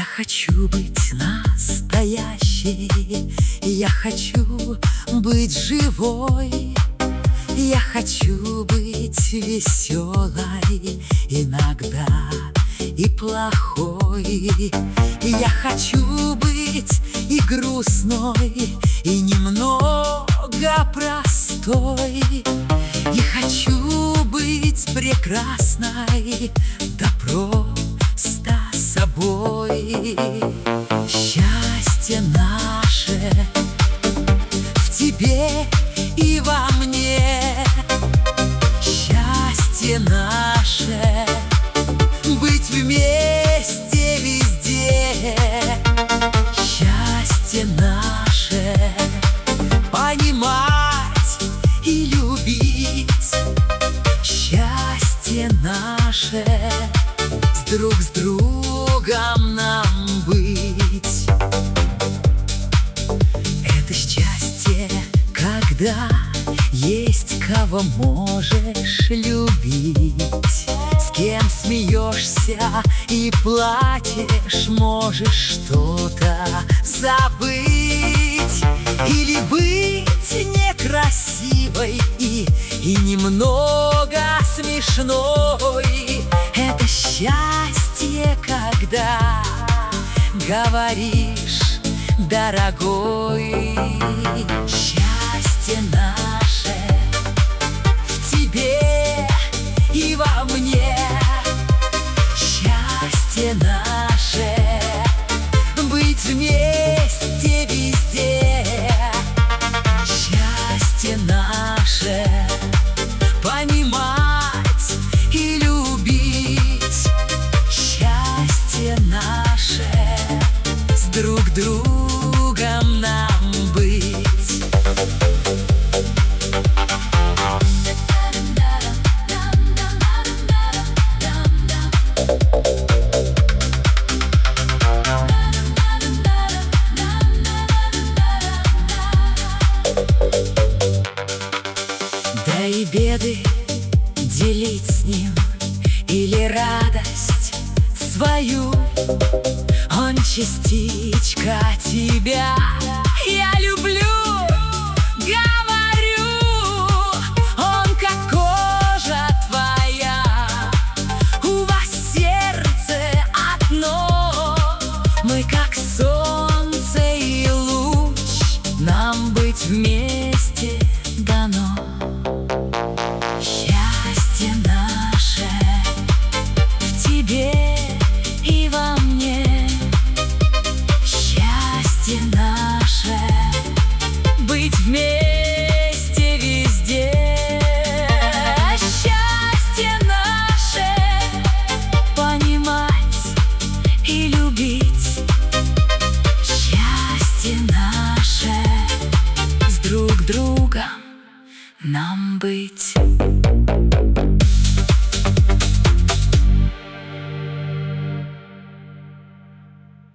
хочу быть настоящей, я хочу быть живой, я хочу быть веселой, иногда и плохой. Я хочу быть и грустной, и немного простой. И хочу быть прекрасной, да просто собой. Счастье наше в тебе и во мне, счастье наше быть вместе везде, счастье наше понимать и любить, счастье наше друг с другом нам быть. Это счастье, когда есть кого можешь любить, с кем смеешься и плачешь, можешь что-то забыть. Или быть некрасивой и немного смешной. Это счастье, когда говоришь, дорогой. Счастье наше в тебе и во мне, счастье наше быть вместе везде, счастье наше понимать и любить, счастье наше с друг другом нам быть. Да и беды делить с ним, или радость свою, он частичка тебя. Я люблю, говорю, он как кожа твоя, у вас сердце одно, мы как солнце и луч, нам быть вместе дано. Счастье наше в тебе и во мне, счастье наше быть вместе везде, счастье наше понимать и любить, счастье наше с друг другом нам быть.